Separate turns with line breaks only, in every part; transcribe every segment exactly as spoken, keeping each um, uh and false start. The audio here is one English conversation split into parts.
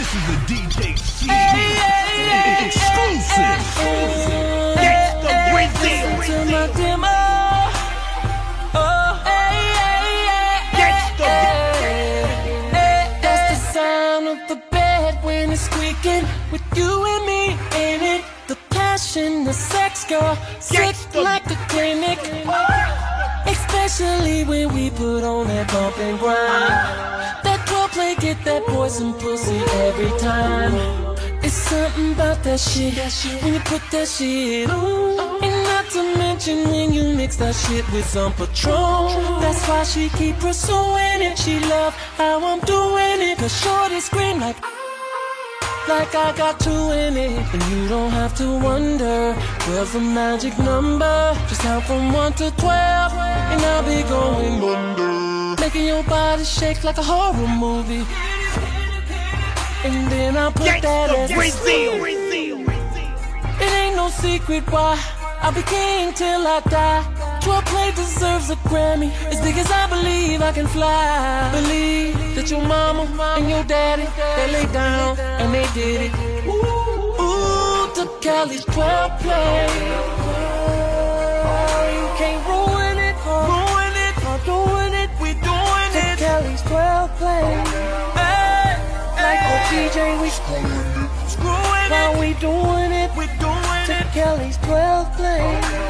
This is a D J C D exclusive. Gangsta Brazil.
Listen to my demo. Oh,
Gangsta.
that's the sound of the bed when it's squeaking with you and me in it. The passion, the sex, girl, sick like a clinic. Especially when we put on that bump and grind. That twelve play get that boy some pussy every time. It's something about that shit when you put that shit on. And not to mention when you mix that shit with some Patron. That's why she keep pursuing it. She love how I'm doing it. Cause shorty scream like like I got two in it. And you don't have to wonder, twelve's a magic number. Just count from one to twelve and I'll be going under, making your body shake like a horror movie. And then I'll put that as
Brazil.
it ain't no secret why I'll be king till I die. twelve play deserves a Grammy, as big as I believe I can fly. Believe that your mama and your daddy, they laid down and they did it. Ooh, ooh, to Cali's twelve play. You can't ruin it, ruin it, I'm doing it, we doing it. To Cali's twelve play. Hey, like a D J, we screwing it. While we doing it, we doing it. To Cali's twelve play.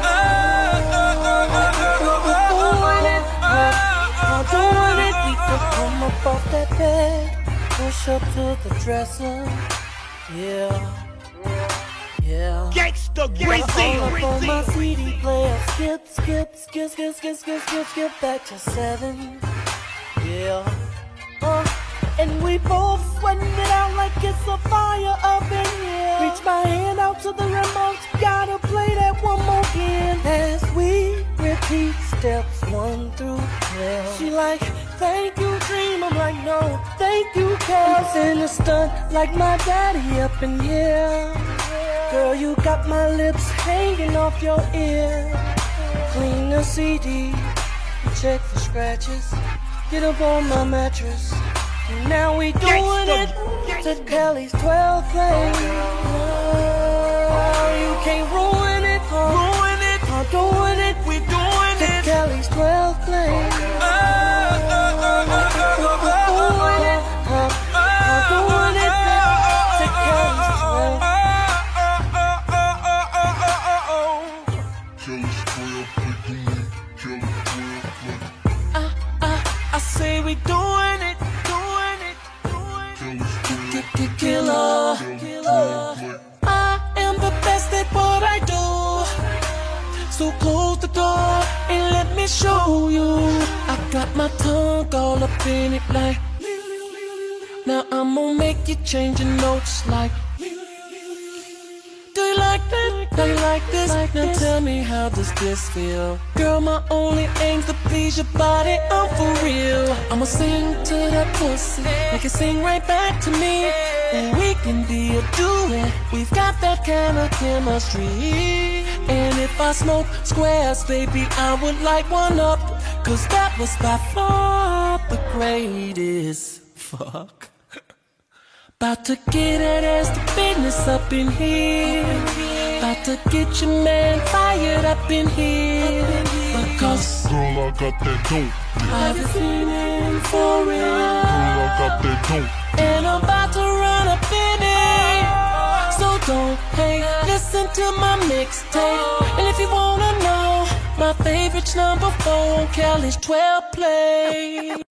I'm doing it, we can come up off that bed, push up to the dresser, yeah, yeah.
Gangsta
All up on my
Brazil.
C D player, skip, skip, skip, skip, skip, skip, skip, skip back to seven, yeah. Uh, and we both sweating it out like it's a fire up in here. Reach my hand out to the remote, gotta play that one more again. As we repeat steps one through twelve. She like, thank you, dream. I'm like, no, thank you, cause in a stunt like my daddy up in here. Girl, you got my lips hanging off your ear. Clean the C D, check for scratches. Get up on my mattress. And now we doing it to Kelly's twelve play. Oh, you can't ruin it, ruin it. I'm doing it, we doing it. To Kelly's twelve play. Oh, doing it, I'm doing it. To Kelly's twelve. I, I, I say we doing it. Killer, killer. I am the best at what I do. So close the door and let me show you. I got my tongue all up in it like. Now I'm gonna make you change your notes like. Do you like that? Do you like this? Like now tell me, how does this feel? Girl, my only aim's to please your body, I'm for real. I'ma sing to that pussy, make it sing right back to me. And we can be a duet, we've got that kind of chemistry. And if I smoke squares, baby, I would like one up. Cause that was by far the greatest. Fuck. About to get that ass to business up in here. About to get your man fired up in here. Because
Girl, I got that dope.
I've been feeling for real.
Girl, I got that dope.
And I'm about to run up in it. So don't hate, listen to my mixtape. And if you wanna know, my favorite's number four on Kelly's twelve play.